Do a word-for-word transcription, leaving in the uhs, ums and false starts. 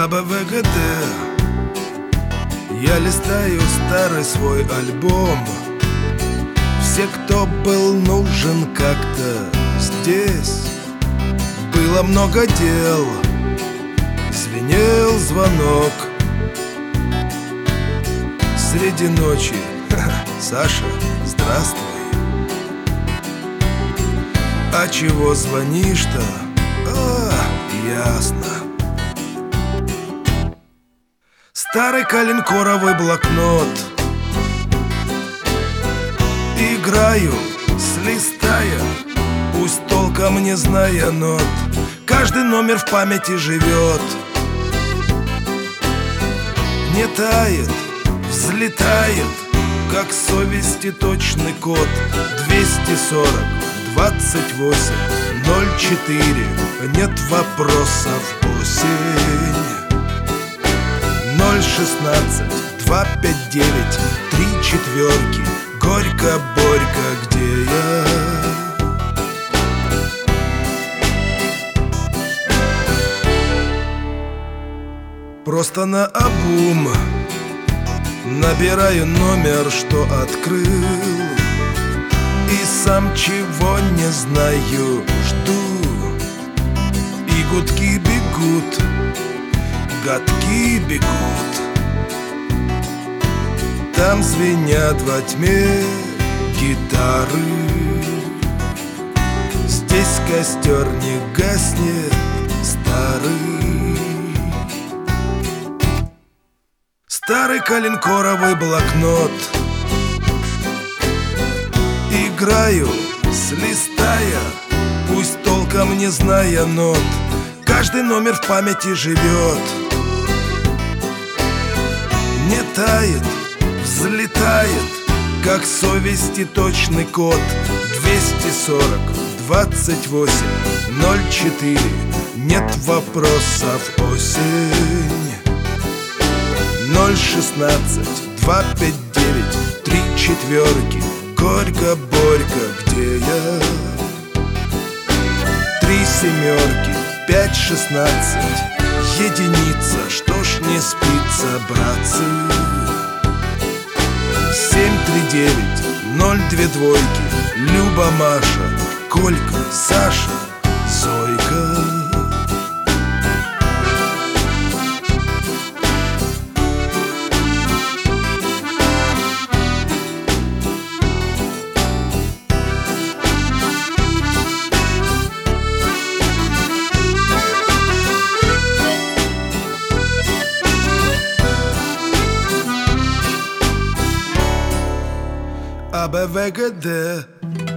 АБВГД. Я листаю старый свой альбом. Все, кто был нужен как-то здесь. Было много дел, звенел звонок среди ночи. Саша, здравствуй. А чего звонишь-то? А, ясно. Старый коленкоровый блокнот. Играю, слистая, пусть толком не зная нот. Каждый номер в памяти живет, не тает, взлетает, как совести точный код. Двести сорок двадцать восемь ноль четыре. Нет вопросов, осень. Ноль шестнадцать два пять девять три четверки. Горько, Борька, где я? Просто наобум набираю номер, что открыл, и сам чего не знаю, жду. И гудки бегут, гадки бегут. Там звенят во тьме гитары. Здесь костер не гаснет, старый. Старый коленкоровый блокнот. Играю, слистая, пусть толком не зная нот. Каждый номер в памяти живет, не тает, взлетает, как совести точный код. Двести сорок двадцать восемь ноль четыре. Нет вопросов, осень. Ноль шестнадцать два пять девять три четверки. Горько, Борька, где я? Три семерки пять шестнадцать. Единица, что ж не спится, братцы? Семь три девять ноль две двойки. Люба, Маша, Колька, Саша, Зойка. АБВГД.